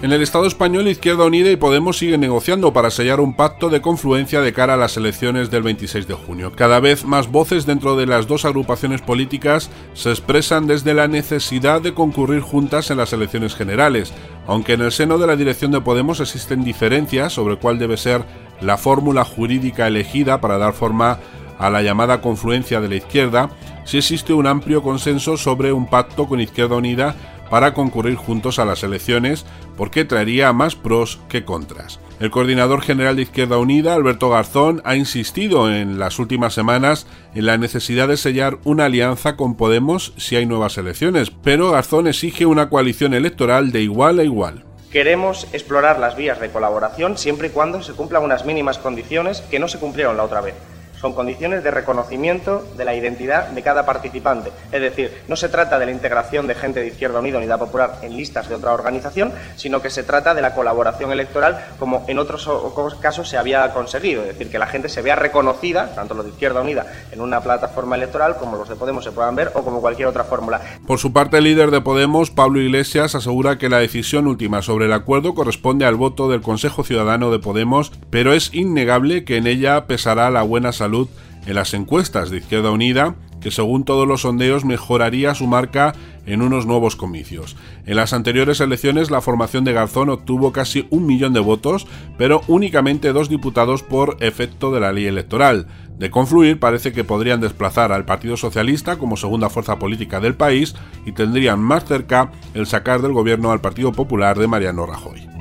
En el Estado español, Izquierda Unida y Podemos siguen negociando para sellar un pacto de confluencia de cara a las elecciones del 26 de junio. Cada vez más voces dentro de las dos agrupaciones políticas se expresan desde la necesidad de concurrir juntas en las elecciones generales, aunque en el seno de la dirección de Podemos existen diferencias sobre cuál debe ser la fórmula jurídica elegida para dar forma a la llamada confluencia de la izquierda. Sí existe un amplio consenso sobre un pacto con Izquierda Unida para concurrir juntos a las elecciones, porque traería más pros que contras. El coordinador general de Izquierda Unida, Alberto Garzón, ha insistido en las últimas semanas en la necesidad de sellar una alianza con Podemos si hay nuevas elecciones, pero Garzón exige una coalición electoral de igual a igual. Queremos explorar las vías de colaboración siempre y cuando se cumplan unas mínimas condiciones que no se cumplieron la otra vez. Son condiciones de reconocimiento de la identidad de cada participante. Es decir, no se trata de la integración de gente de Izquierda Unida o Unidad Popular en listas de otra organización, sino que se trata de la colaboración electoral como en otros casos se había conseguido. Es decir, que la gente se vea reconocida, tanto los de Izquierda Unida en una plataforma electoral como los de Podemos se puedan ver o como cualquier otra fórmula. Por su parte, el líder de Podemos, Pablo Iglesias, asegura que la decisión última sobre el acuerdo corresponde al voto del Consejo Ciudadano de Podemos, pero es innegable que en ella pesará la buena salud en las encuestas de Izquierda Unida, que según todos los sondeos mejoraría su marca en unos nuevos comicios. En las anteriores elecciones la formación de Garzón obtuvo casi 1 millón de votos, pero únicamente 2 diputados por efecto de la ley electoral. De confluir, parece que podrían desplazar al Partido Socialista como segunda fuerza política del país y tendrían más cerca el sacar del gobierno al Partido Popular de Mariano Rajoy.